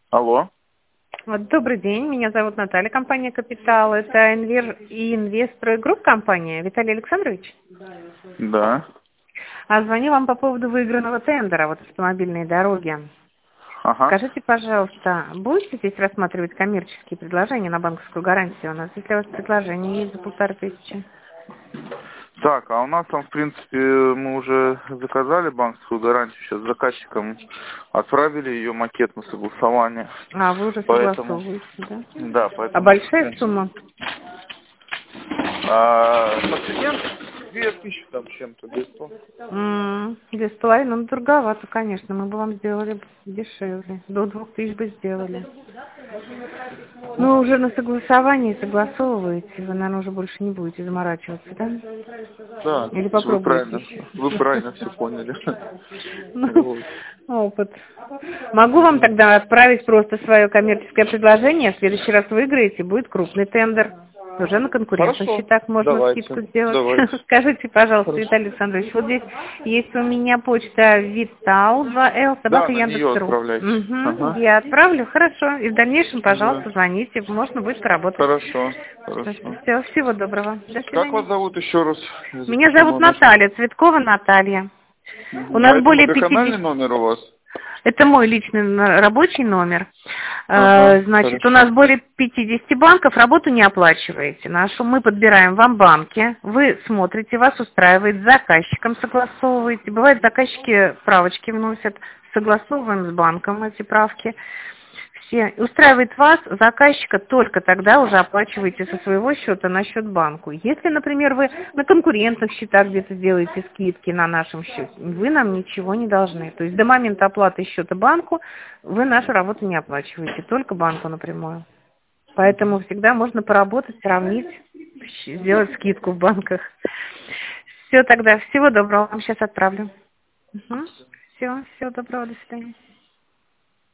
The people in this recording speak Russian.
Алло. Вот, добрый день, меня зовут Наталья, компания «Капитал». Это Инвестрой Групп компания. Виталий Александрович? Да. Звоню вам по поводу выигранного тендера, вот автомобильные дороги. Ага. Скажите, пожалуйста, будете здесь рассматривать коммерческие предложения на банковскую гарантию? У нас здесь для вас предложение есть за 1500. Так, а у нас там, в принципе, мы уже заказали банковскую гарантию. Сейчас заказчикам отправили ее макет на согласование. Вы уже Поэтому, согласовываете, да? да, А поэтому... большая сумма? Пациент 2000 там чем-то, 200. 2,5, ну дороговато, конечно, мы бы вам сделали дешевле, до 2000 бы сделали. Ну, уже на согласовании согласовываете, вы, наверное, уже больше не будете заморачиваться, да? Да, Или вы попробуйте правильно, еще. вы правильно все поняли. Ну, Вот. опыт. Могу вам тогда отправить просто свое коммерческое предложение, в следующий раз выиграете, будет крупный тендер. Уже на конкурентных Хорошо, счетах можно скидку давайте, сделать. давайте. Скажите, пожалуйста, Хорошо. Виталий Александрович, вот здесь есть у меня почта Vital 2L, Да, собака на нее Яндекс.ру. отправляйте. Ага. Я отправлю, хорошо. И в дальнейшем, Да. пожалуйста, звоните, можно будет поработать. Хорошо, хорошо. Все, всего доброго. До Как вас свидания. зовут еще раз? Я Меня запишу зовут номер. Наталья, Цветкова Наталья. У А нас это более многоканальный 50... номер у вас? Это мой личный рабочий номер. Ага, Значит, у нас хорошо. более 50 банков, работу не оплачиваете. Мы подбираем вам банки, вы смотрите, вас устраивает, с заказчиком согласовываете. Бывает, заказчики правочки вносят, согласовываем с банком эти правки. Все. Устраивает вас, заказчика, только тогда уже оплачиваете со своего счета на счет банку. Если, например, вы на конкурентных счетах где-то делаете скидки на нашем счете, вы нам ничего не должны. То есть до момента оплаты счета банку вы нашу работу не оплачиваете, только банку напрямую. Поэтому всегда можно поработать, сравнить, сделать скидку в банках. Все тогда. Всего доброго. Вам сейчас отправлю. Все, всего доброго. До свидания.